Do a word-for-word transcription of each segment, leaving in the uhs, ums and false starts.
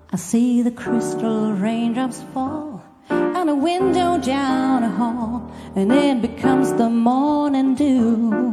I see the crystal raindrops fall on a window down a hall, and it becomes the morning dew.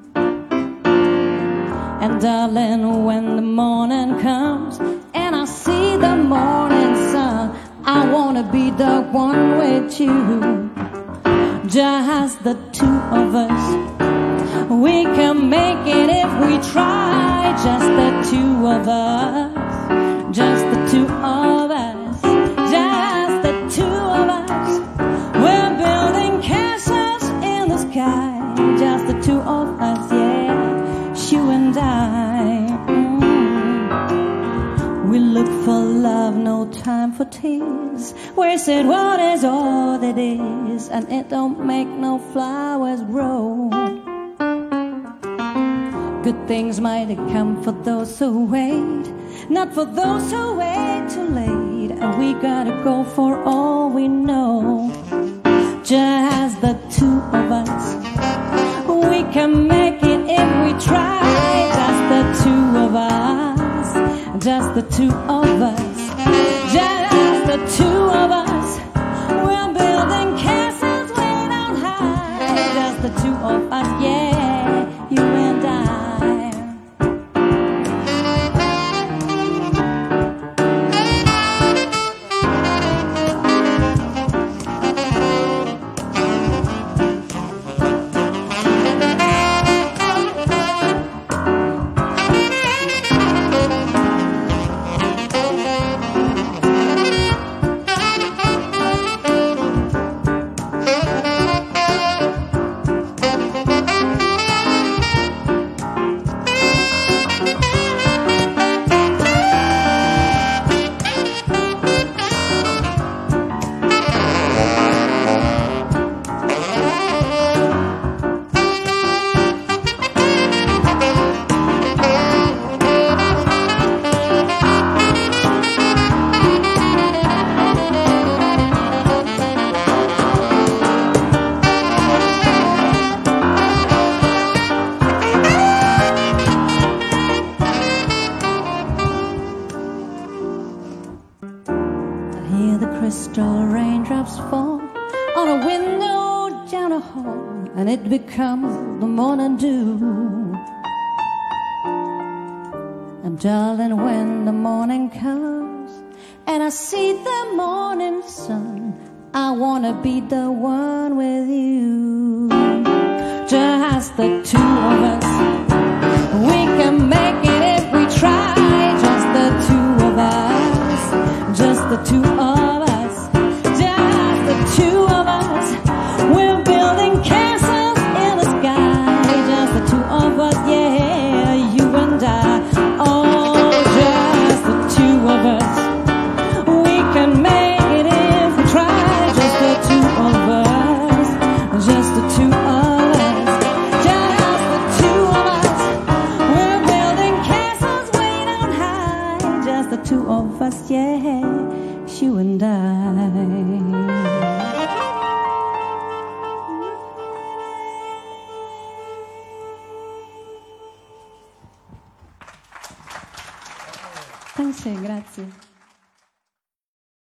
And darling, when the morning comes and I see the morning sun, I wanna be the one with you. Just the two of us, we can make it if we try. Just the two of us, just the two of us, just the two of us. We're building castles in the sky. Just the two of us, yeah, you and I. Mm. We look for love, no time for tears. We said what is all that is, and it don't make no flowers grow. Good things might come for those who wait, not for those who wait too late. And we gotta go for all we know. Just the two of us, we can make it if we try. Just the two of us, just the two of us, just the two of us. We're building castles way down high. Just the two of us, yeah, you and I. Hear the crystal raindrops fall on a window down a hall, and it becomes the morning dew. And darling, when the morning comes and I see the morning sun, I wanna be the one with you. Just the two of us, we can make it if we try. Just the two of us, just the two of us, just the two of us. We're building castles in the sky. Just the two of us, yeah, you and I. Oh, just the two of us, we can make it if we try. Just the two of us, just the two of us, just the two of us. We're building castles way down high. Just the two of us, yeah, you and I. Grazie, grazie.